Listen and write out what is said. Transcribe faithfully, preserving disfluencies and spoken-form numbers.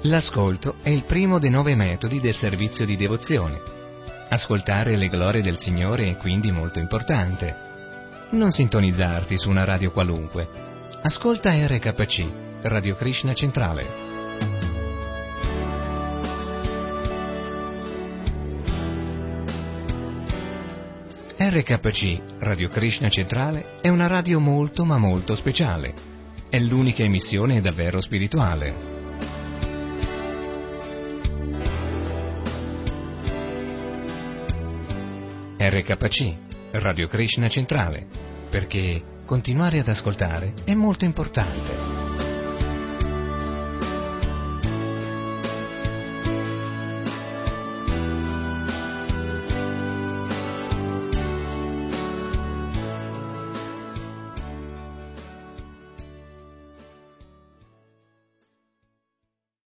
L'ascolto è il primo dei nove metodi del servizio di devozione. Ascoltare le glorie del Signore è quindi molto importante. Non sintonizzarti su una radio qualunque. Ascolta R K C, Radio Krishna Centrale. R K C, Radio Krishna Centrale, è una radio molto ma molto speciale. È l'unica emissione davvero spirituale. R K C, Radio Krishna Centrale, perché continuare ad ascoltare è molto importante.